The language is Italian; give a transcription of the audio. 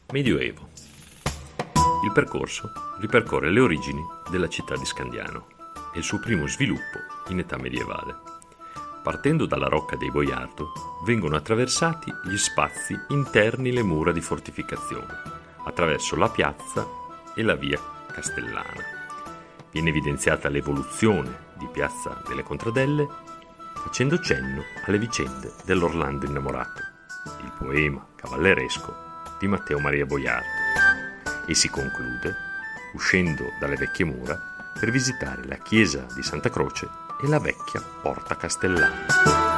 Medioevo. Il percorso ripercorre le origini della città di Scandiano e il suo primo sviluppo in età medievale. Partendo dalla Rocca dei Boiardo, vengono attraversati gli spazi interni le mura di fortificazione, attraverso la piazza e la via Castellana. Viene evidenziata l'evoluzione di Piazza delle Contradelle, facendo cenno alle vicende dell'Orlando innamorato, il poema cavalleresco di Matteo Maria Boiardo, e si conclude uscendo dalle vecchie mura per visitare la chiesa di Santa Croce e la vecchia Porta Castellana.